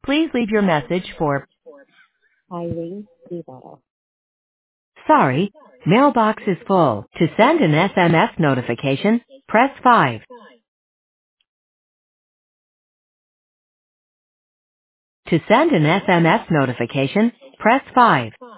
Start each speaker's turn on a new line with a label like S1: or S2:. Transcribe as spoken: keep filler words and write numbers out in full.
S1: Please leave your message for
S2: Irene Rivera.
S1: sorry, mailbox is full. To send an S M S notification, press five. To send an S M S notification, press five.